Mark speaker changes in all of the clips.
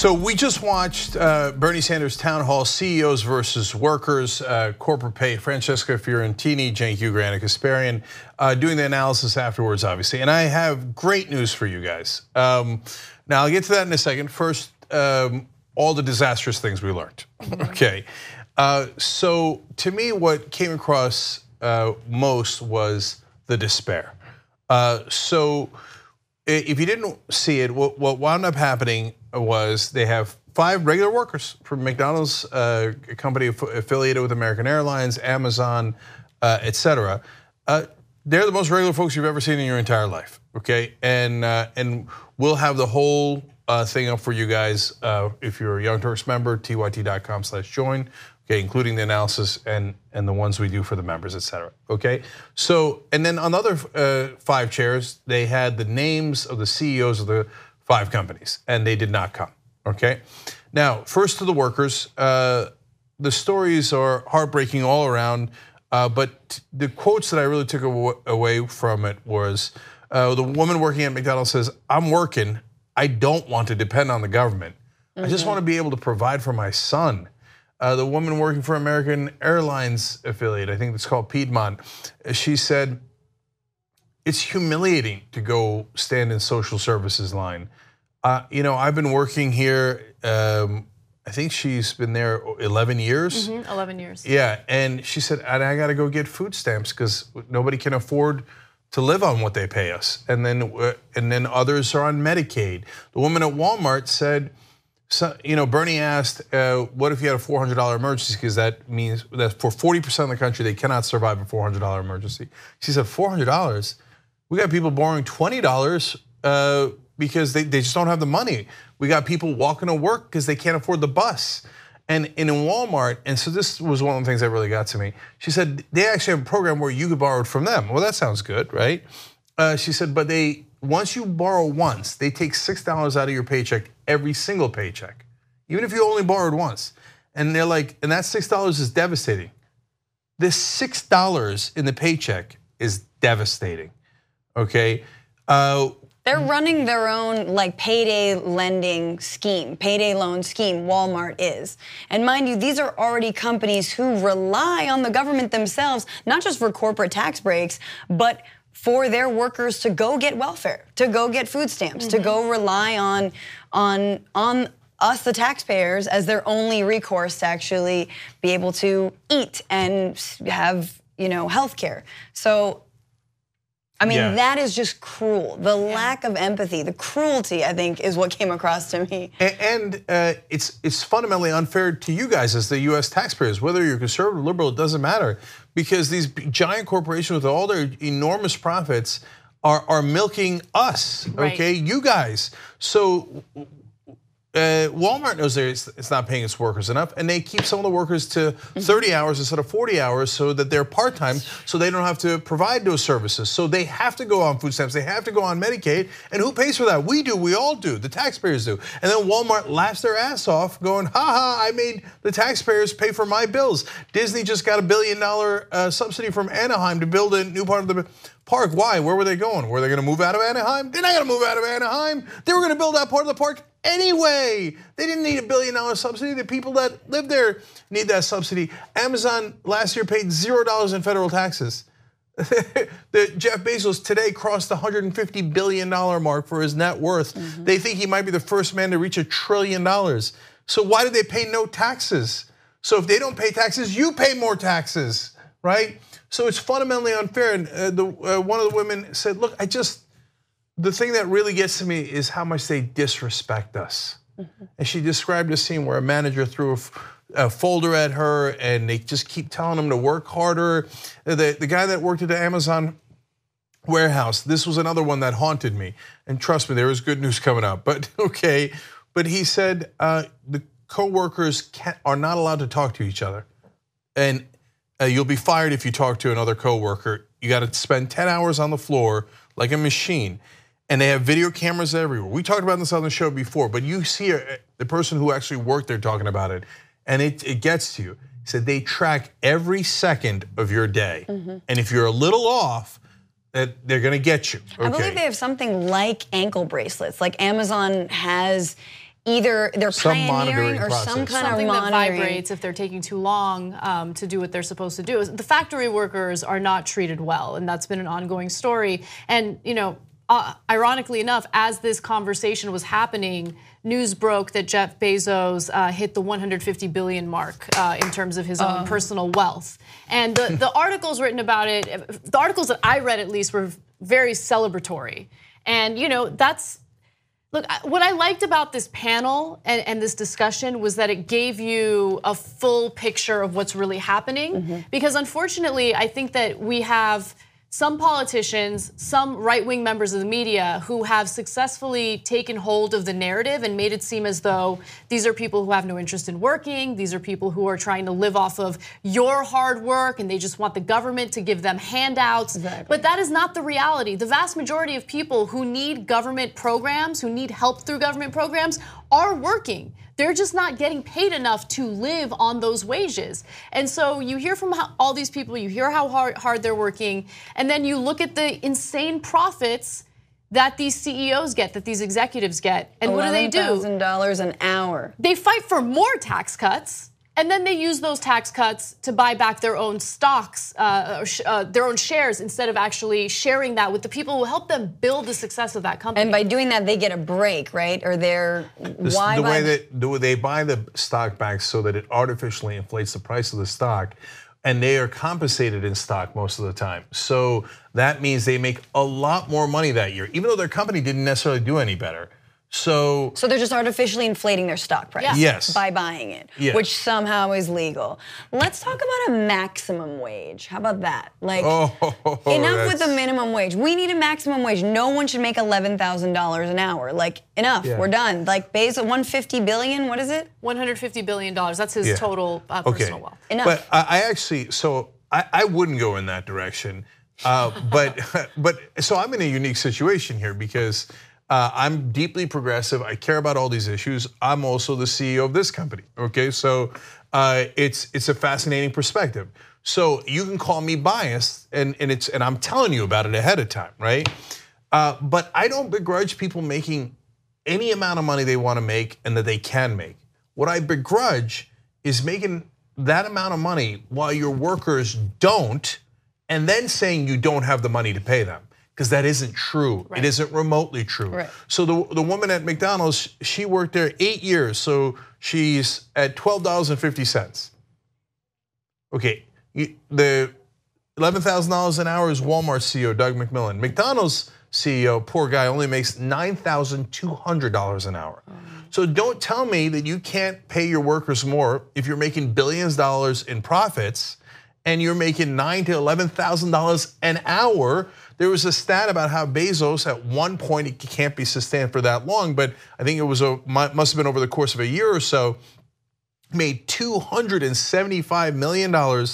Speaker 1: So we just watched Bernie Sanders' town hall, CEOs versus workers, corporate pay. Francesca Fiorentini, Cenk Uygur, Ana Kasparian, doing the analysis afterwards, obviously. And I have great news for you guys. Now I'll get to that in a second. First, all the disastrous things we learned. Okay. So to me, what came across most was the despair. So if you didn't see it, what wound up happening was they have 5 regular workers from McDonald's, a company affiliated with American Airlines, Amazon, etc. They're the most regular folks you've ever seen in your entire life, okay? And we'll have the whole thing up for you guys if you're a Young Turks member, tyt.com/join. Okay, including the analysis and the ones we do for the members, etc. Okay, so and then on the other 5 chairs, they had the names of the CEOs of the 5 companies, and they did not come. Okay, now first to the workers, the stories are heartbreaking all around. But the quotes that I really took away from it was the woman working at McDonald's says, "I'm working. I don't want to depend on the government. I just want to be able to provide for my son." The woman working for American Airlines affiliate, I think it's called Piedmont, she said, "It's humiliating to go stand in social services line. I've been working here, I think she's been there 11 years.
Speaker 2: 11 years.
Speaker 1: Yeah, and she said, and I gotta go get food stamps because nobody can afford to live on what they pay us. And then others are on Medicaid. The woman at Walmart said, so, Bernie asked, what if you had a $400 emergency? Because that means that for 40% of the country, they cannot survive a $400 emergency. She said, $400? We got people borrowing $20 because they just don't have the money. We got people walking to work because they can't afford the bus. And in Walmart, and so this was one of the things that really got to me. She said, they actually have a program where you could borrow it from them. Well, that sounds good, right? She said, but once you borrow once, they take $6 out of your paycheck, every single paycheck, even if you only borrowed once. And they're like, and that $6 is devastating. This $6 in the paycheck is devastating, okay?
Speaker 2: They're running their own payday lending scheme, payday loan scheme, Walmart is. And mind you, these are already companies who rely on the government themselves, not just for corporate tax breaks, but for their workers to go get welfare, to go get food stamps, to go rely on us, the taxpayers, as their only recourse to actually be able to eat and have, health care. So, I mean, that is just cruel. The lack of empathy, the cruelty, I think, is what came across to me.
Speaker 1: And it's fundamentally unfair to you guys as the US taxpayers, whether you're conservative or liberal, it doesn't matter. Because these giant corporations with all their enormous profits are milking us, okay? Right. You guys. So Walmart knows it's not paying its workers enough, and they keep some of the workers to 30 hours instead of 40 hours so that they're part-time, so they don't have to provide those services. So they have to go on food stamps, they have to go on Medicaid, and who pays for that? We do, we all do, the taxpayers do. And then Walmart laughs their ass off going, I made the taxpayers pay for my bills. Disney just got $1 billion subsidy from Anaheim to build a new part of the park. Why? Where were they going? Were they gonna move out of Anaheim? They're not gonna move out of Anaheim. They were gonna build that part of the park anyway. They didn't need $1 billion subsidy. The people that live there need that subsidy. Amazon last year paid $0 in federal taxes. Jeff Bezos today crossed the $150 billion mark for his net worth. They think he might be the first man to reach $1 trillion. So why did they pay no taxes? So if they don't pay taxes, you pay more taxes, right? So it's fundamentally unfair. And one of the women said, look, the thing that really gets to me is how much they disrespect us. And she described a scene where a manager threw a folder at her and they just keep telling him to work harder. The guy that worked at the Amazon warehouse, this was another one that haunted me. And trust me, there is good news coming up, but okay. But he said the coworkers are not allowed to talk to each other. And you'll be fired if you talk to another coworker. You got to spend 10 hours on the floor like a machine. And they have video cameras everywhere. We talked about this on the show before, but you see the person who actually worked there talking about it, and it gets to you. He said they track every second of your day. And if you're a little off, that they're gonna get you. Okay.
Speaker 2: I believe they have something like ankle bracelets. Like Amazon has either they're pioneering or
Speaker 1: process.
Speaker 2: some kind
Speaker 3: Something
Speaker 2: of monitoring.
Speaker 3: that vibrates if they're taking too long to do what they're supposed to do. The factory workers are not treated well, and that's been an ongoing story. And ironically enough, as this conversation was happening, news broke that Jeff Bezos hit the 150 billion mark in terms of his own personal wealth. And the articles written about it, the articles that I read at least, were very celebratory. And that's, look, what I liked about this panel and this discussion was that it gave you a full picture of what's really happening. Because unfortunately, I think that we have some politicians, some right-wing members of the media who have successfully taken hold of the narrative and made it seem as though these are people who have no interest in working, these are people who are trying to live off of your hard work and they just want the government to give them handouts.
Speaker 2: Exactly.
Speaker 3: But that is not the reality. The vast majority of people who need government programs, who need help through government programs, are working. They're just not getting paid enough to live on those wages. And so you hear from all these people, you hear how hard they're working, and then you look at the insane profits that these CEOs get, that these executives get. And what do they do?
Speaker 2: $11,000 an hour.
Speaker 3: They fight for more tax cuts. And then they use those tax cuts to buy back their own stocks, their own shares, instead of actually sharing that with the people who help them build the success of that company.
Speaker 2: And by doing that, they get a break, right? Or they're
Speaker 1: the way that they buy the stock back so that it artificially inflates the price of the stock, and they are compensated in stock most of the time. So that means they make a lot more money that year, even though their company didn't necessarily do any better. So
Speaker 2: they're just artificially inflating their stock price.
Speaker 3: Yeah.
Speaker 1: Yes.
Speaker 2: By buying it,
Speaker 1: yes.
Speaker 2: which somehow is legal. Let's talk about a maximum wage. How about that? Like, enough with the minimum wage. We need a maximum wage. No one should make $11,000 an hour. Like, enough.
Speaker 1: Yeah.
Speaker 2: We're done. Like, Bezos, 150 billion. What is it?
Speaker 3: $150 billion. That's his total personal wealth.
Speaker 2: Enough.
Speaker 1: But I actually, I wouldn't go in that direction. But so I'm in a unique situation here because I'm deeply progressive. I care about all these issues. I'm also the CEO of this company. Okay, so it's a fascinating perspective. So you can call me biased, and I'm telling you about it ahead of time, right? But I don't begrudge people making any amount of money they want to make and that they can make. What I begrudge is making that amount of money while your workers don't, and then saying you don't have the money to pay them. Because that isn't true. Right. It isn't remotely true.
Speaker 2: Right.
Speaker 1: So the woman at McDonald's, she worked there 8 years, so she's at $12.50. Okay, the $11,000 an hour is Walmart CEO Doug McMillon. McDonald's CEO, poor guy, only makes $9,200 an hour. So don't tell me that you can't pay your workers more if you're making billions of dollars in profits and you're making $9,000 to $11,000 an hour. There was a stat about how Bezos, at one point, it can't be sustained for that long, but I think it was must have been over the course of a year or so, made $275 million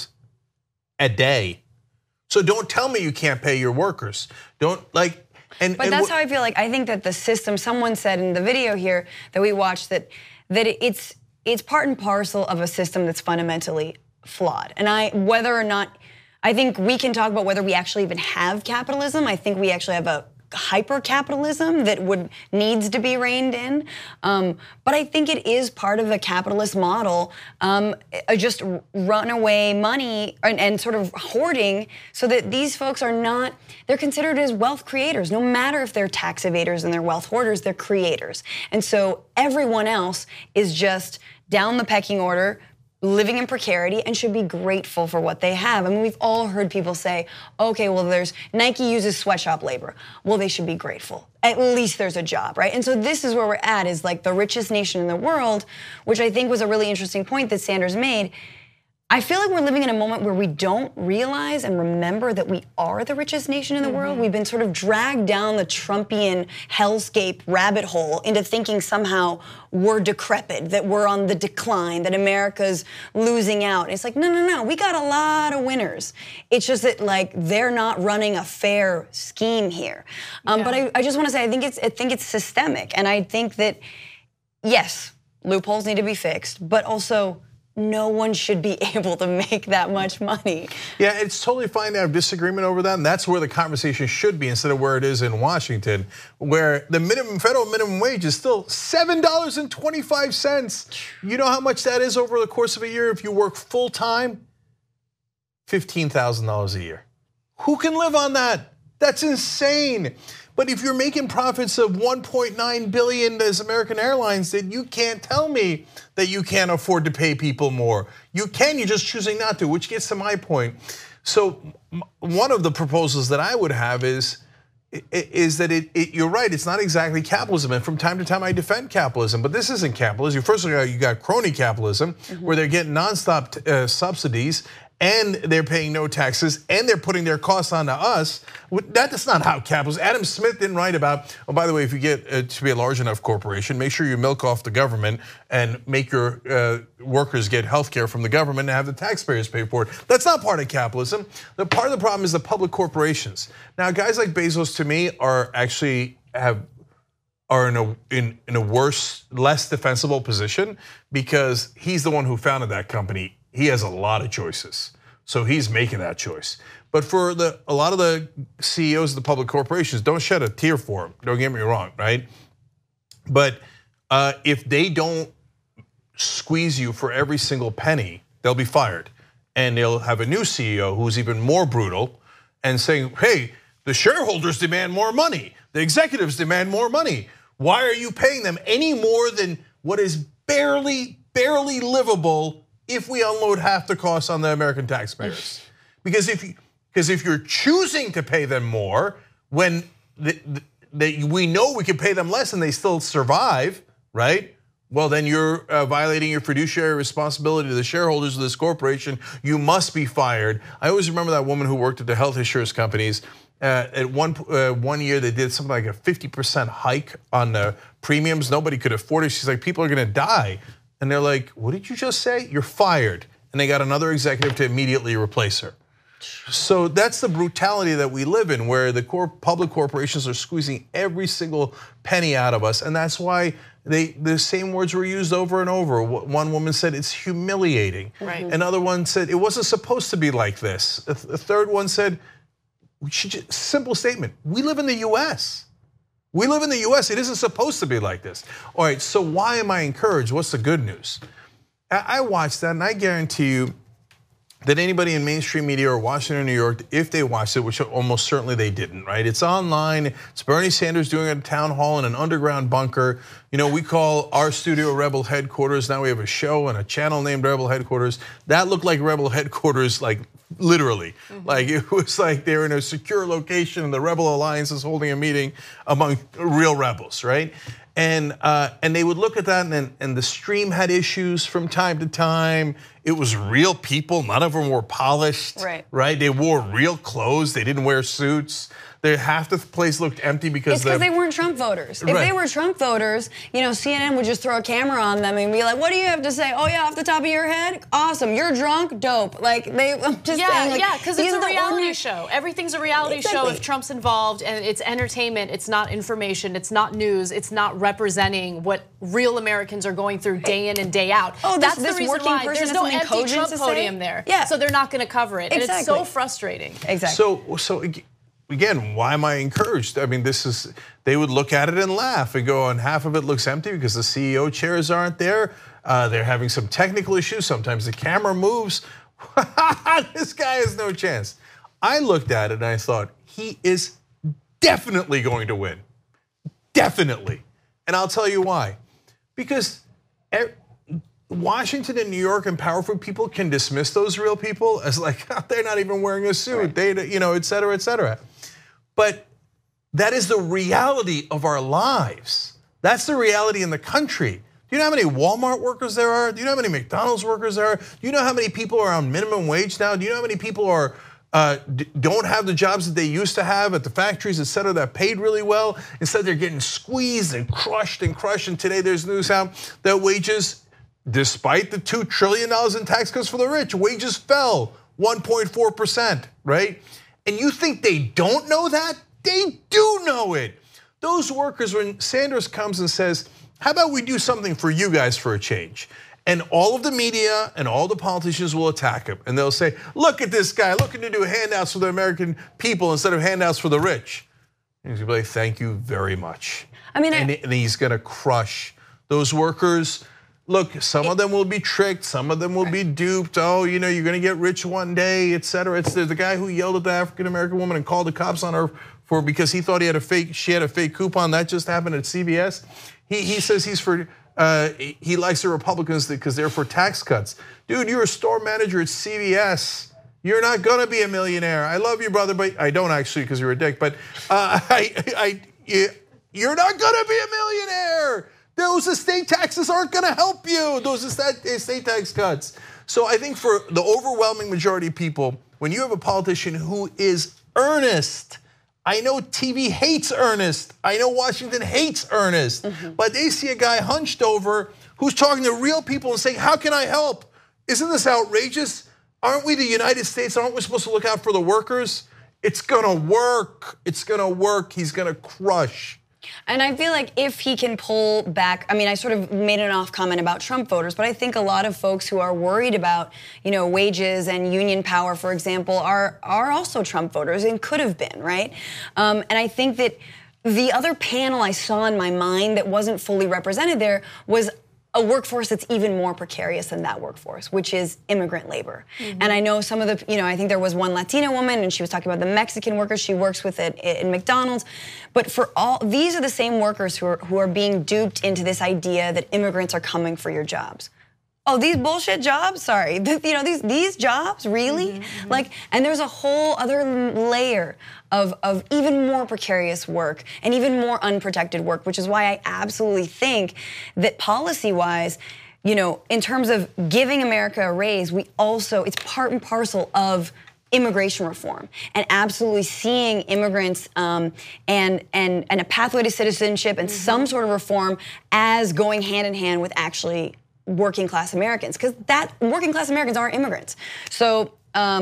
Speaker 1: a day. So don't tell me you can't pay your workers. Don't like.
Speaker 2: But that's how I feel like. I think that the system. Someone said in the video here that we watched that it's part and parcel of a system that's fundamentally flawed. And whether or not. I think we can talk about whether we actually even have capitalism. I think we actually have a hyper-capitalism that needs to be reined in. But I think it is part of a capitalist model, just runaway money and sort of hoarding so that these folks they're considered as wealth creators. No matter if they're tax evaders and they're wealth hoarders, they're creators. And so everyone else is just down the pecking order, living in precarity, and should be grateful for what they have. I mean, we've all heard people say, okay, well, Nike uses sweatshop labor. Well, they should be grateful. At least there's a job, right? And so this is where we're at, is like the richest nation in the world, which I think was a really interesting point that Sanders made. I feel like we're living in a moment where we don't realize and remember that we are the richest nation in the world. We've been sort of dragged down the Trumpian hellscape rabbit hole into thinking somehow we're decrepit, that we're on the decline, that America's losing out. And it's like, no, we got a lot of winners. It's just that like they're not running a fair scheme here. But I just want to say, I think it's systemic, and I think that yes, loopholes need to be fixed, but also no one should be able to make that much money.
Speaker 1: Yeah, it's totally fine to have disagreement over that, and that's where the conversation should be instead of where it is in Washington, where the federal minimum wage is still $7.25. You know how much that is over the course of a year if you work full time? $15,000 a year. Who can live on that? That's insane. But if you're making profits of $1.9 billion as American Airlines, then you can't tell me that you can't afford to pay people more. You can, you're just choosing not to, which gets to my point. So one of the proposals that I would have is that you're right, it's not exactly capitalism, and from time to time I defend capitalism, but this isn't capitalism. First of all, you got crony capitalism, where they're getting nonstop subsidies, and they're paying no taxes, and they're putting their costs onto us. That's not how capitalism. Adam Smith didn't write about, oh, by the way, if you get to be a large enough corporation, make sure you milk off the government and make your workers get health care from the government and have the taxpayers pay for it. That's not part of capitalism. The part of the problem is the public corporations. Now, guys like Bezos, to me, are actually in a worse, less defensible position because he's the one who founded that company. He has a lot of choices, so he's making that choice. But for a lot of the CEOs of the public corporations, don't shed a tear for him. Don't get me wrong, right? But if they don't squeeze you for every single penny, they'll be fired, and they'll have a new CEO who's even more brutal and saying, "Hey, the shareholders demand more money. The executives demand more money. Why are you paying them any more than what is barely livable if we unload half the costs on the American taxpayers?" Because if you're choosing to pay them more when we know we can pay them less and they still survive, right? Well, then you're violating your fiduciary responsibility to the shareholders of this corporation. You must be fired. I always remember that woman who worked at the health insurance companies. At one year, they did something like a 50% hike on the premiums. Nobody could afford it. She's like, people are gonna die. And they're like, what did you just say? You're fired. And they got another executive to immediately replace her. So that's the brutality that we live in, where the public corporations are squeezing every single penny out of us. And that's why the same words were used over and over. One woman said it's humiliating.
Speaker 3: Right.
Speaker 1: Another one said it wasn't supposed to be like this. A third one said, simple statement, we live in the US. We live in the US, it isn't supposed to be like this. All right, so why am I encouraged? What's the good news? I watched that and I guarantee you that anybody in mainstream media or Washington or New York, if they watched it, which almost certainly they didn't, right? It's online, it's Bernie Sanders doing it at a town hall in an underground bunker. You know, we call our studio Rebel Headquarters. Now we have a show and a channel named Rebel Headquarters. That looked like Rebel Headquarters, like literally. Like it was like they're in a secure location and the Rebel Alliance is holding a meeting among real rebels, right? And they would look at that and the stream had issues from time to time. It was real people, none of them were polished, right? They wore real clothes, they didn't wear suits. Half the place looked empty because
Speaker 2: they weren't Trump voters. If they were Trump voters, CNN would just throw a camera on them and be like, "What do you have to say? Oh yeah, off the top of your head, awesome. You're drunk, dope." Like I'm just saying, like,
Speaker 3: because it's a reality show. Everything's a reality show if Trump's involved, and it's entertainment. It's not information. It's not news. It's not representing what real Americans are going through day in and day out.
Speaker 2: Oh,
Speaker 3: that's
Speaker 2: this
Speaker 3: the reason
Speaker 2: working
Speaker 3: why
Speaker 2: person
Speaker 3: there's no
Speaker 2: has something
Speaker 3: empty Trump
Speaker 2: cogent to say?
Speaker 3: podium there.
Speaker 2: Yeah.
Speaker 3: So they're not going to cover it, and it's so frustrating.
Speaker 2: Exactly.
Speaker 1: So again, why am I encouraged? I mean, they would look at it and laugh and go, and half of it looks empty because the CEO chairs aren't there. They're having some technical issues. Sometimes the camera moves. This guy has no chance. I looked at it and I thought, he is definitely going to win. Definitely. And I'll tell you why. Because Washington and New York and powerful people can dismiss those real people as like, they're not even wearing a suit, they, et cetera, et cetera. But that is the reality of our lives. That's the reality in the country. Do you know how many Walmart workers there are? Do you know how many McDonald's workers there are? Do you know how many people are on minimum wage now? Do you know how many people don't have the jobs that they used to have at the factories, et cetera, that paid really well? Instead, they're getting squeezed and crushed. And today there's news out that wages, despite the $2 trillion in tax cuts for the rich, wages fell 1.4%, right? And you think they don't know that? They do know it. Those workers, when Sanders comes and says, how about we do something for you guys for a change? And all of the media and all the politicians will attack him. And they'll say, look at this guy looking to do handouts for the American people instead of handouts for the rich. And he's gonna be like, thank you very much.
Speaker 2: I mean,
Speaker 1: and he's gonna crush those workers. Look, some of them will be tricked, some of them will be duped. Oh, you know, you're gonna get rich one day, et cetera. It's the guy who yelled at the African-American woman and called the cops on her because he thought she had a fake coupon. That just happened at CVS. He says he's for, he likes the Republicans because they're for tax cuts. Dude, you're a store manager at CVS. You're not gonna be a millionaire. I love you, brother, but I don't actually because you're a dick. But you're not gonna be a millionaire. Those estate taxes aren't gonna help you. Those estate tax cuts. So I think for the overwhelming majority of people, when you have a politician who is earnest, I know TV hates earnest. I know Washington hates earnest. But they see a guy hunched over who's talking to real people and saying, how can I help? Isn't this outrageous? Aren't we the United States? Aren't we supposed to look out for the workers? It's gonna work. It's gonna work. He's gonna crush.
Speaker 2: And I feel like if he can pull back, I mean, I sort of made an off comment about Trump voters, but I think a lot of folks who are worried about, you know, wages and union power, for example, are also Trump voters and could have been, right? And I think that the other panel I saw in my mind that wasn't fully represented there was a workforce that's even more precarious than that workforce, which is immigrant labor. And I know some of the, you know, I think there was one Latina woman and she was talking about the Mexican workers she works with in McDonald's. But for all, these are the same workers who are being duped into this idea that immigrants are coming for your jobs. Oh, these bullshit jobs? Sorry, you know, these jobs, really? Like, and there's a whole other layer of even more precarious work and even more unprotected work, which is why I absolutely think that policy-wise, you know, in terms of giving America a raise, we also, it's part and parcel of immigration reform and absolutely seeing immigrants and a pathway to citizenship and some sort of reform as going hand in hand with actually working class Americans, because that working class Americans are immigrants. So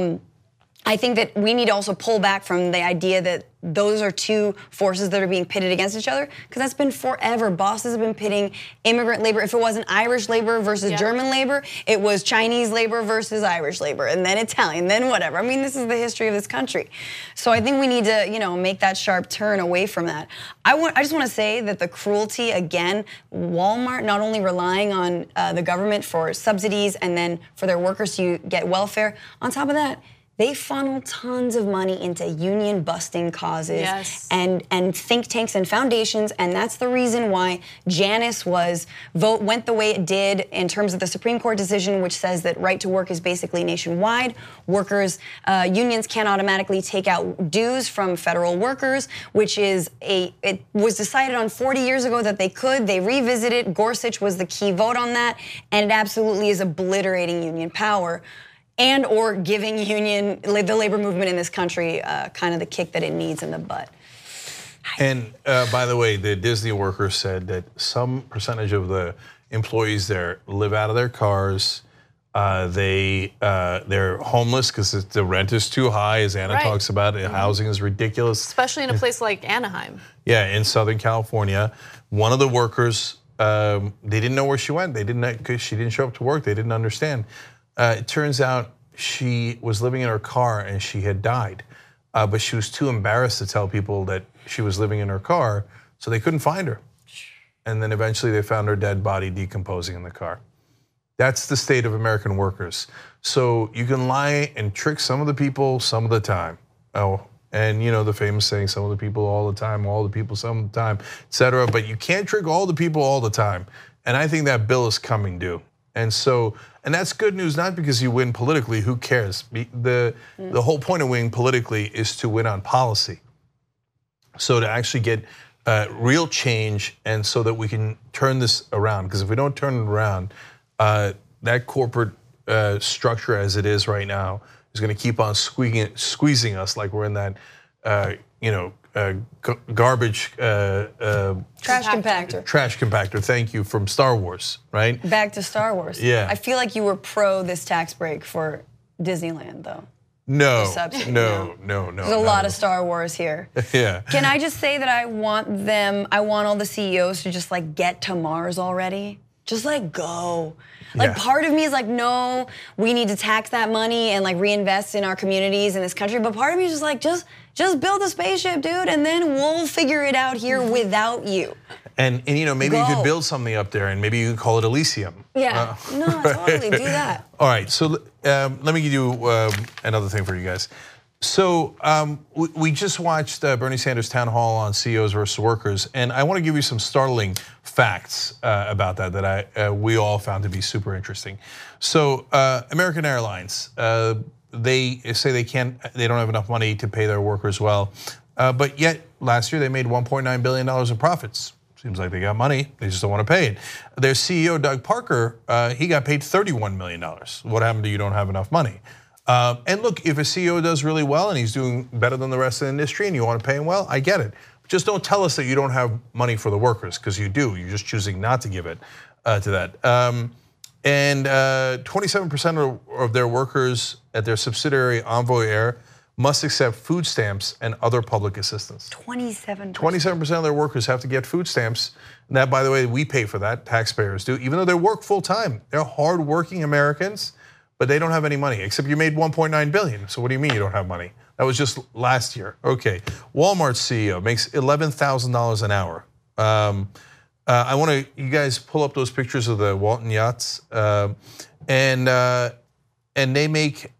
Speaker 2: I think that we need to also pull back from the idea that those are two forces that are being pitted against each other, because that's been forever. Bosses have been pitting immigrant labor. If it wasn't Irish labor versus German labor, it was Chinese labor versus Irish labor, and then Italian, then whatever. I mean, this is the history of this country. So I think we need to, you know, make that sharp turn away from that. I just want to say that the cruelty, again, Walmart not only relying on the government for subsidies and then for their workers to get welfare, on top of that, they funnel tons of money into union busting causes and think tanks and foundations, and that's the reason why Janus went the way it did in terms of the Supreme Court decision, which says that right to work is basically nationwide. Workers, unions can't automatically take out dues from federal workers, which is it was decided on 40 years ago that they could. They revisited. Gorsuch was the key vote on that, and it absolutely is obliterating union power and or giving the labor movement in this country kind of the kick that it needs in the butt.
Speaker 1: And by the way, the Disney workers said that some percentage of the employees there live out of their cars. They're homeless because the rent is too high, as Anna talks about. Housing is ridiculous,
Speaker 3: especially in a place like Anaheim.
Speaker 1: Yeah, in Southern California, one of the workers, they didn't know where she went. They didn't, because she didn't show up to work. They didn't understand. It turns out she was living in her car and she had died, but she was too embarrassed to tell people that she was living in her car, so they couldn't find her. And then eventually they found her dead body decomposing in the car. That's the state of American workers. So you can lie and trick some of the people some of the time. Oh, and you know the famous saying, some of the people all the time, all the people some of the time, et cetera. But you can't trick all the people all the time. And I think that bill is coming due. And so, and that's good news, not because you win politically, who cares? The whole point of winning politically is to win on policy. So to actually get real change, and so that we can turn this around, because if we don't turn it around, that corporate structure as it is right now is gonna keep on squeezing us like we're in that, garbage
Speaker 2: trash compactor.
Speaker 1: Trash compactor. Thank you, from Star Wars, right?
Speaker 2: Back to Star Wars.
Speaker 1: Yeah.
Speaker 2: I feel like you were pro this tax break for Disneyland, though.
Speaker 1: No.
Speaker 2: No. There's a lot of Star Wars here.
Speaker 1: Yeah.
Speaker 2: Can I just say that I want all the CEOs to just like get to Mars already? just like go. Like
Speaker 1: Yeah.
Speaker 2: part of me is like, no, we need to tax that money and like reinvest in our communities in this country. But part of me is just like, just build a spaceship, dude, and then we'll figure it out here without you.
Speaker 1: And you know, maybe you
Speaker 2: Go.
Speaker 1: could build something up there, and maybe you could call it Elysium.
Speaker 2: Yeah, no, totally do that.
Speaker 1: All right, so let me give you another thing for you guys. So we just watched Bernie Sanders' town hall on CEOs versus workers, and I want to give you some startling facts about that we all found to be super interesting. So American Airlines, they say they don't have enough money to pay their workers well, but yet last year they made $1.9 billion in profits. Seems like they got money, they just don't want to pay it. Their CEO, Doug Parker, he got paid $31 million. What happened to you don't have enough money? And look, if a CEO does really well and he's doing better than the rest of the industry and you want to pay him well, I get it. Just don't tell us that you don't have money for the workers, because you do. You're just choosing not to give it to that. And 27% of their workers at their subsidiary Envoy Air must accept food stamps and other public assistance.
Speaker 2: 27%.
Speaker 1: 27% of their workers have to get food stamps. And that, by the way, we pay for that, taxpayers do, even though they work full time. They're hardworking Americans, but they don't have any money, except you made $1.9 billion. So what do you mean you don't have money? That was just last year. Okay, Walmart's CEO makes $11,000 an hour. I want you guys pull up those pictures of the Walton yachts, and they make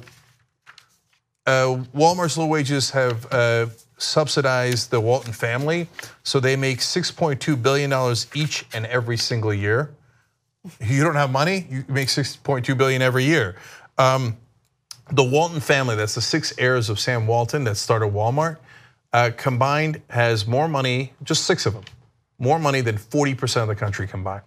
Speaker 1: Walmart's low wages have subsidized the Walton family, so they make $6.2 billion each and every single year. You don't have money, you make $6.2 billion every year. The Walton family, that's the 6 heirs of Sam Walton that started Walmart, combined has more money, just 6 of them, more money than 40% of the country combined.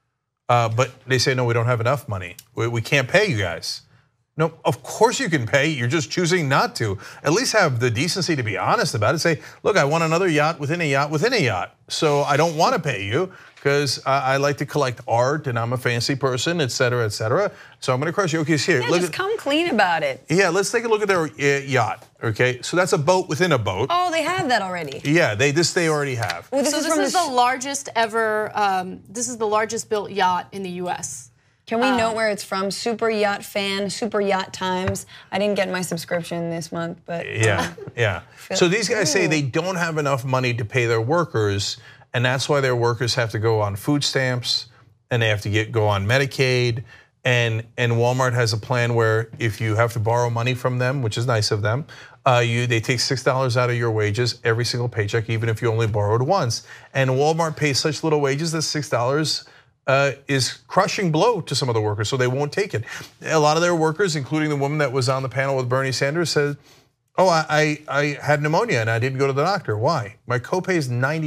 Speaker 1: But they say, no, we don't have enough money. We can't pay you guys. No, of course you can pay, you're just choosing not to. At least have the decency to be honest about it. Say, look, I want another yacht within a yacht within a yacht. So I don't want to pay you because I like to collect art and I'm a fancy person, et cetera, et cetera. So I'm going to crush you. Okay, so here.
Speaker 2: Yeah, just come clean about it.
Speaker 1: Yeah, let's take a look at their yacht, okay? So that's a boat within a boat.
Speaker 2: Oh, they have that already.
Speaker 1: Yeah, they already have.
Speaker 2: Well,
Speaker 3: This is the largest ever, this is the largest built yacht in the US.
Speaker 2: Can we note where it's from? Super Yacht Fan, Super Yacht Times. I didn't get my subscription this month, but
Speaker 1: yeah. So these guys say they don't have enough money to pay their workers, and that's why their workers have to go on food stamps and they have to go on Medicaid. And Walmart has a plan where if you have to borrow money from them, which is nice of them, they take $6 out of your wages every single paycheck, even if you only borrowed once. And Walmart pays such little wages that $6 is crushing blow to some of the workers, so they won't take it. A lot of their workers, including the woman that was on the panel with Bernie Sanders, said, oh, I had pneumonia and I didn't go to the doctor. Why? My copay is $90.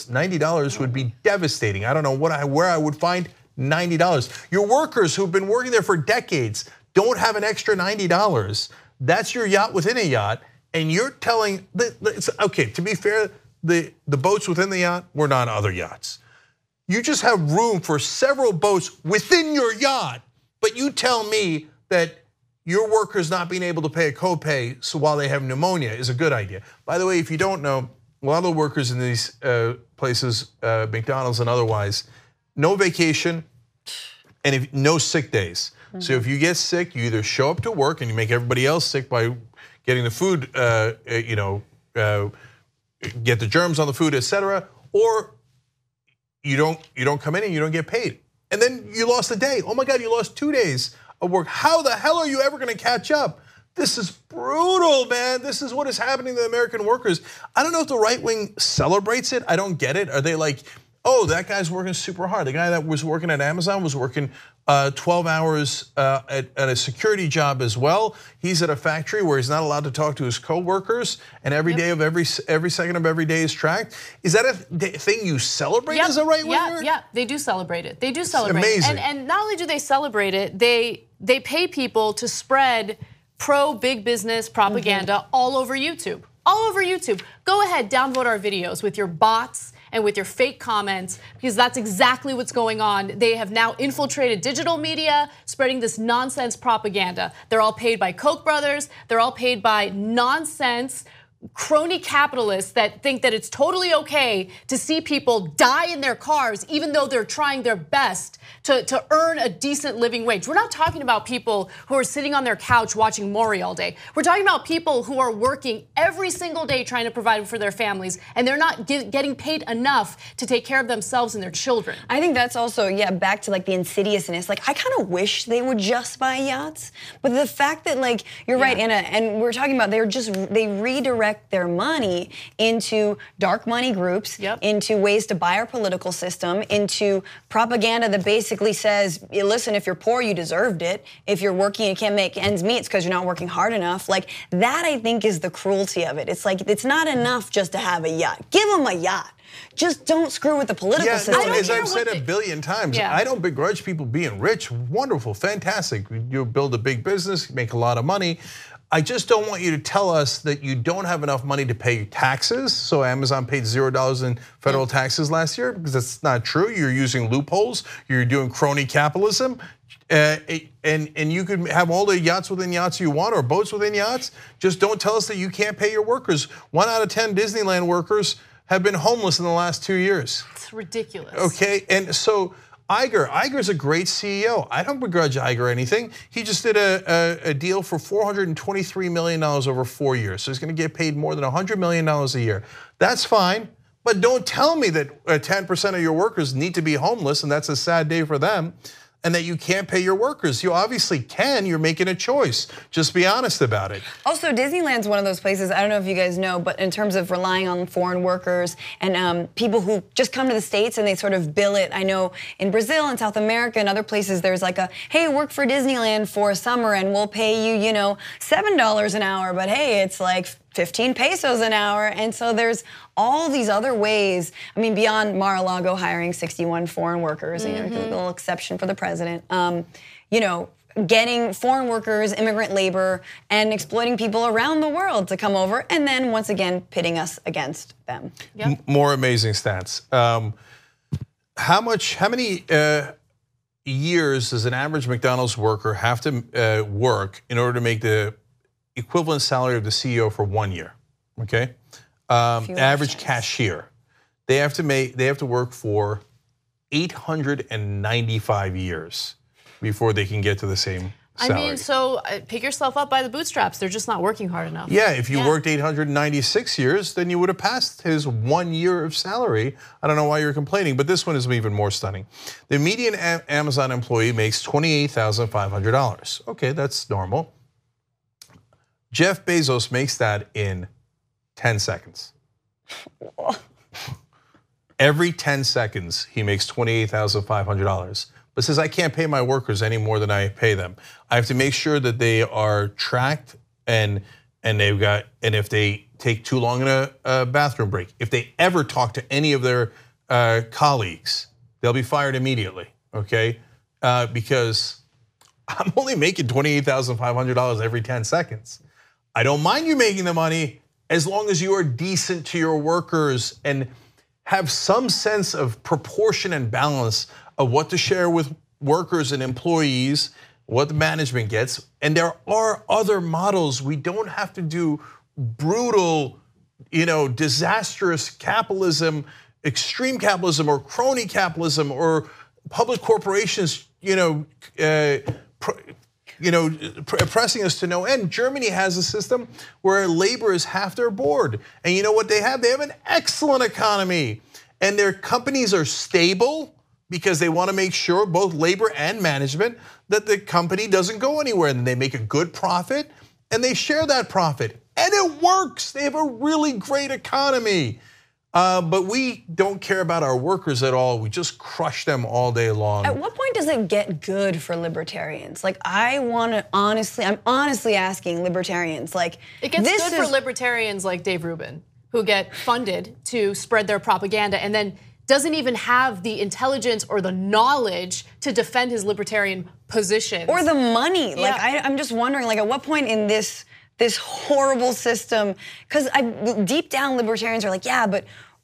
Speaker 1: $90 would be devastating. I don't know where I would find $90. Your workers who've been working there for decades don't have an extra $90. That's your yacht within a yacht, and you're telling, okay, to be fair, the boats within the yacht were not other yachts. You just have room for several boats within your yacht, but you tell me that your workers not being able to pay a copay so while they have pneumonia is a good idea. By the way, if you don't know, a lot of the workers in these places, McDonald's and otherwise, no vacation and no sick days. So if you get sick, you either show up to work and you make everybody else sick by getting the food, get the germs on the food, et cetera, or you don't come in and you don't get paid. And then you lost a day. Oh my God, you lost 2 days of work. How the hell are you ever gonna catch up? This is brutal, man. This is what is happening to the American workers. I don't know if the right wing celebrates it. I don't get it. Are they like, oh, that guy's working super hard. The guy that was working at Amazon was working 12 hours at a security job as well. He's at a factory where he's not allowed to talk to his coworkers, and every day of every second of every day is tracked. Is that a thing you celebrate as a right winger?
Speaker 3: Yeah, they do celebrate it. They do celebrate
Speaker 1: it. Amazing.
Speaker 3: And not only do they celebrate it, they pay people to spread pro big business propaganda all over YouTube. All over YouTube. Go ahead, downvote our videos with your bots and with your fake comments, because that's exactly what's going on. They have now infiltrated digital media, spreading this nonsense propaganda. They're all paid by Koch brothers. They're all paid by nonsense crony capitalists that think that it's totally okay to see people die in their cars even though they're trying their best to earn a decent living wage. We're not talking about people who are sitting on their couch watching Maury all day. We're talking about people who are working every single day trying to provide for their families, and they're not getting paid enough to take care of themselves and their children.
Speaker 2: I think that's also, yeah, back to like the insidiousness. Like, I kind of wish they would just buy yachts, but the fact that, like, you're right, Anna, and we're talking about they redirect their money into dark money groups, into ways to buy our political system, into propaganda that basically says, listen, if you're poor, you deserved it. If you're working and can't make ends meet, it's because you're not working hard enough. Like, that, I think, is the cruelty of it. It's like, it's not enough just to have a yacht. Give them a yacht. Just don't screw with the political system.
Speaker 1: No, as I've said a billion times, I don't begrudge people being rich. Wonderful, fantastic. You build a big business, make a lot of money. I just don't want you to tell us that you don't have enough money to pay taxes. So Amazon paid $0 in federal taxes last year, because that's not true. You're using loopholes. You're doing crony capitalism. And you could have all the yachts within yachts you want, or boats within yachts. Just don't tell us that you can't pay your workers. 1 out of 10 Disneyland workers have been homeless in the last 2 years.
Speaker 3: It's ridiculous.
Speaker 1: Okay, and so Iger's a great CEO. I don't begrudge Iger anything. He just did a deal for $423 million over 4 years. So he's going to get paid more than $100 million a year. That's fine, but don't tell me that 10% of your workers need to be homeless and that's a sad day for them, and that you can't pay your workers. You obviously can, you're making a choice. Just be honest about it.
Speaker 2: Also, Disneyland's one of those places, I don't know if you guys know, but in terms of relying on foreign workers and people who just come to the States and they sort of bill it. I know in Brazil and South America and other places, there's like a, hey, work for Disneyland for a summer and we'll pay you, $7 an hour, but hey, it's like 15 pesos an hour. And so there's all these other ways. I mean, beyond Mar-a-Lago hiring 61 foreign workers, a little exception for the president, getting foreign workers, immigrant labor, and exploiting people around the world to come over, and then once again, pitting us against them.
Speaker 1: More amazing stats. How many years does an average McDonald's worker have to work in order to make the equivalent salary of the CEO for 1 year? Okay, average cashier, they have to work for 895 years before they can get to the same salary.
Speaker 3: I mean, so pick yourself up by the bootstraps. They're just not working hard enough.
Speaker 1: Yeah, if you worked 896 years, then you would have passed his 1 year of salary. I don't know why you're complaining, but this one is even more stunning. The median Amazon employee makes $28,500. Okay, that's normal. Jeff Bezos makes that in 10 seconds. Every 10 seconds, he makes $28,500, but says, I can't pay my workers any more than I pay them. I have to make sure that they are tracked and if they take too long in a bathroom break, if they ever talk to any of their colleagues, they'll be fired immediately, okay? Because I'm only making $28,500 every 10 seconds. I don't mind you making the money as long as you are decent to your workers and have some sense of proportion and balance of what to share with workers and employees, what the management gets. And there are other models. We don't have to do brutal, disastrous capitalism, extreme capitalism, or crony capitalism, or public corporations, pressing us to no end. Germany has a system where labor is half their board. And you know what they have? They have an excellent economy. And their companies are stable because they want to make sure, both labor and management, that the company doesn't go anywhere. And they make a good profit and they share that profit. And it works. They have a really great economy. But we don't care about our workers at all. We just crush them all day long.
Speaker 2: At what point does it get good for libertarians? Like, I'm honestly asking libertarians, like,
Speaker 3: it gets good for libertarians like Dave Rubin, who get funded to spread their propaganda and then doesn't even have the intelligence or the knowledge to defend his libertarian positions.
Speaker 2: Or the money. Yeah. Like, I'm just wondering, like, at what point in this horrible system, because deep down libertarians are like, yeah, but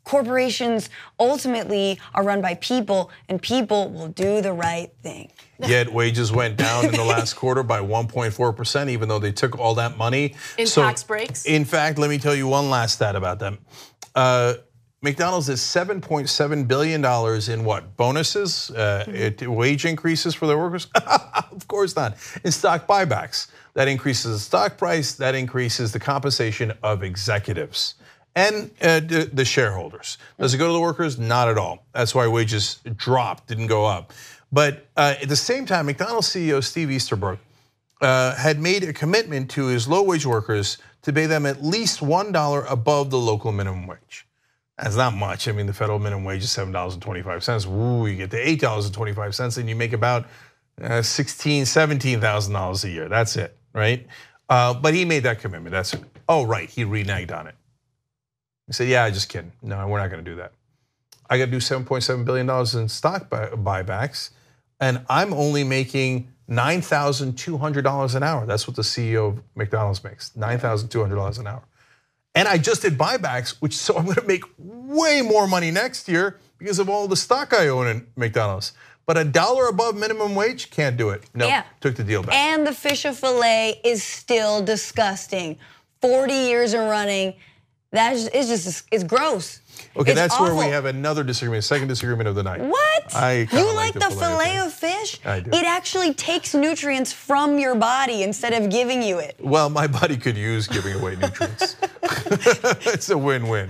Speaker 2: corporations ultimately are run by people, and people will do the right thing.
Speaker 1: Yet wages went down in the last quarter by 1.4%, even though they took all that money.
Speaker 3: In tax breaks?
Speaker 1: In fact, let me tell you one last stat about them. McDonald's is $7.7 billion in what? Bonuses, wage increases for their workers? Of course not. In stock buybacks. That increases the stock price, that increases the compensation of executives and the shareholders. Does it go to the workers? Not at all. That's why wages dropped, didn't go up. But at the same time, McDonald's CEO Steve Easterbrook had made a commitment to his low-wage workers to pay them at least $1 above the local minimum wage. That's not much. I mean, the federal minimum wage is $7.25. Ooh, you get to $8.25, and you make about $16,000, $17,000 a year. That's it, right? But he made that commitment. That's it. Oh, right. He reneged on it. He said, "Yeah, just kidding. No, we're not going to do that. I got to do $7.7 billion in stock buybacks, and I'm only making $9,200 an hour." That's what the CEO of McDonald's makes, $9,200 an hour. And I just did buybacks, so I'm going to make way more money next year because of all the stock I own in McDonald's. But $1 above minimum wage, can't do it. No, took the deal back.
Speaker 2: And the fish of filet is still disgusting. 40 years of running, it's gross.
Speaker 1: Okay,
Speaker 2: it's
Speaker 1: that's
Speaker 2: awful.
Speaker 1: where we have another disagreement, second disagreement of the night.
Speaker 2: What? You like the filet of fish?
Speaker 1: I do.
Speaker 2: It actually takes nutrients from your body instead of giving you it.
Speaker 1: Well, my body could use giving away nutrients. It's a win-win.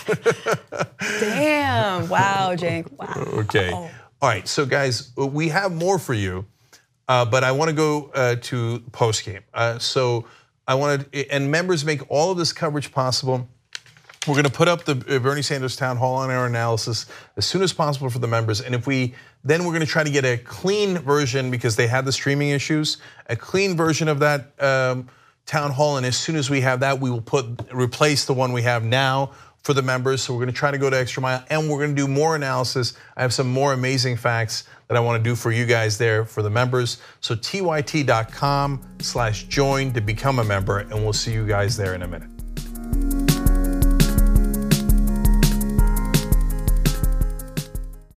Speaker 2: Damn, wow, Jake, wow.
Speaker 1: Okay, all right, so guys, we have more for you, but I wanna go to post-game. So I wanted, and members make all of this coverage possible. We're going to put up the Bernie Sanders town hall on our analysis as soon as possible for the members. And then we're going to try to get a clean version because they had the streaming issues, a clean version of that town hall. And as soon as we have that, we will replace the one we have now for the members. So we're going to try to go to extra mile, and we're going to do more analysis. I have some more amazing facts that I want to do for you guys there for the members. So tyt.com/join to become a member, and we'll see you guys there in a minute.